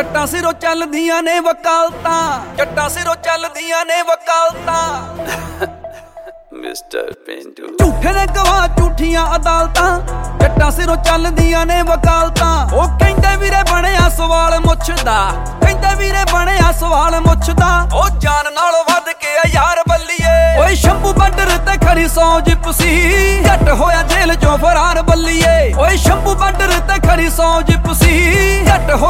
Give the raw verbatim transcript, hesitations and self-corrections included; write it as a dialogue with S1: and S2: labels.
S1: ਜੱਟਾਂ ਸਿਰੋਂ ਚੱਲਦੀਆਂ ਨੇ ਵਕਾਲਤਾਂ, ਜੱਟਾਂ ਸਿਰੋਂ ਚੱਲਦੀਆਂ ਨੇ ਵਕਾਲਤਾਂ। ਮਿਸਟਰ ਪਿੰਡੂ ਝੂਠੇ ਨੇ ਗਵਾਹ ਝੂਠੀਆਂ ਅਦਾਲਤਾਂ, ਜੱਟਾਂ ਸਿਰੋਂ ਚੱਲਦੀਆਂ ਨੇ ਵਕਾਲਤਾਂ। ਉਹ ਕਹਿੰਦੇ ਵੀਰੇ ਬਣਿਆ ਸਵਾਲ ਮੁੱਛਦਾ, ਕਹਿੰਦੇ ਵੀਰੇ ਬਣਿਆ ਸਵਾਲ ਮੁੱਛਦਾ। ਉਹ ਜਾਨ ਨਾਲੋਂ ਵੱਧ ਕੇ ਆ ਯਾਰ ਬੱਲੀਏ, ਓਏ ਸ਼ੰਭੂ ਬਾਰਡਰ ਤੇ ਖੜੀ ਸੌ ਜਿਪਸੀ, ਜੱਟ ਹੋਇਆ ਜੇਲ੍ਹ ਚੋਂ ਫਰਾਰ ਬੱਲੀਏ। ਓਏ ਸ਼ੰਭੂ ਬਾਰਡਰ ਤੇ ਖੜੀ ਸੌ ਜਿਪਸੀ, ਜੱਟ